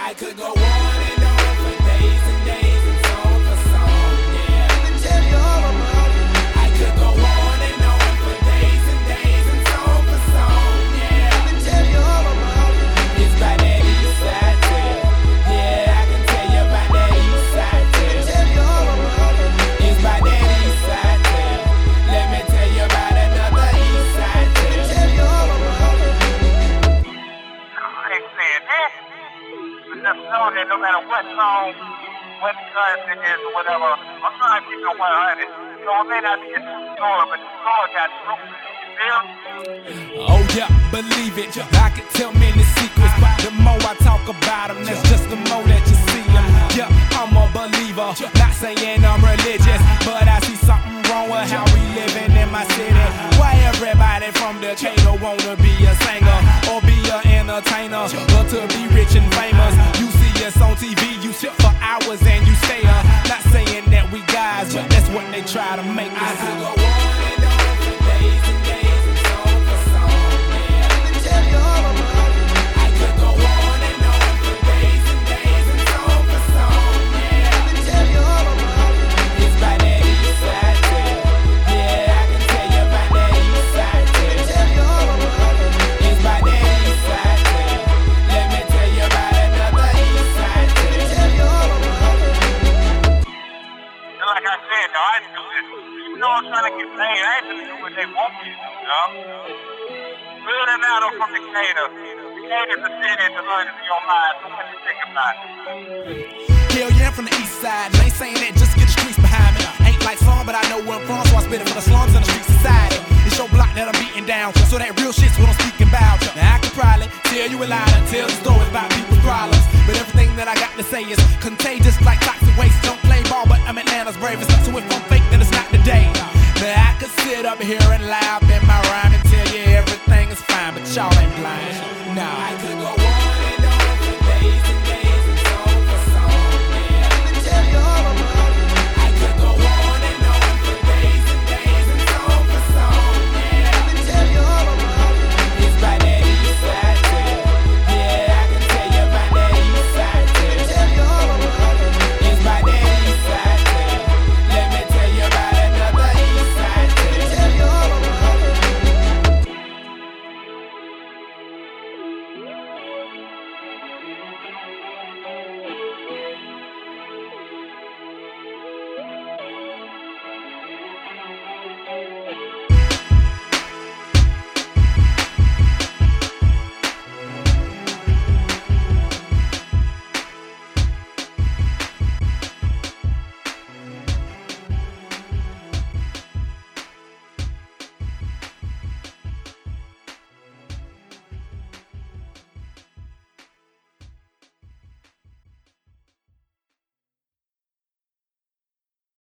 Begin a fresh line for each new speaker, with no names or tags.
I could go on and on for days and days and song for song, yeah. Let me tell you all about it. I could go on and on for days and days and song for song, yeah. Let me tell you all about it. It's by that east side tale. Yeah, I can tell you about that east side tale. Let me tell you all about it. It's by that east side tale. Let me tell you about another east side tale. Let me tell you all about it.
I ain't saying that. But just know that no matter what song, what country it is or whatever, I'm trying to keep it 100. So it may not be a true story, but the story got truth. You feel me?
Oh yeah, believe it. I can tell many secrets, but the more I talk about them, that's just the more that you see them. Yeah, I'm a believer, not saying I'm religious, but I see something wrong with how we living in my city. Why everybody from Decatur wanna be a singer or be an entertainer, but to be rich and famous. You see us on TV, you sit for hours and you stay up. Not saying that we guys, but that's what they try to make us. I could go on and on for days and days and song for song, yeah. Let me tell you all about it. I could go on and on for days and days and song for song, yeah. Let me tell you all about it. It's by that east side tale. Yeah, I can tell you about that east side tale. Let me tell you all about it. It's by that east side tale. Let me tell you about another east side tale. Let me tell you all about it.
And like I said, though, I do this. You know I'm trying to get paid. I ain't gonna do what they want me to do, you know? Real or not, I'm from Decatur. Decatur's a city to learn in your mind. So what you think about it?
Hell yeah, I'm from the east side. And I ain't saying that just to get the streets behind me. Ain't like some, but I know where I'm from, so I spit it for the slums and the street society. It's your block that I'm beating down, so that real shit's what I'm speaking about. Now I could probably tell you a lie and tell the stories about people's problems, but everything that I got to say is contagious like toxic waste. Don't play ball, but I'm Atlanta's bravest. So if I'm fake, then it's not today. Now I could sit up here and lie up in my rhyme and tell you everything is fine, but y'all ain't blind. Nah, I could go on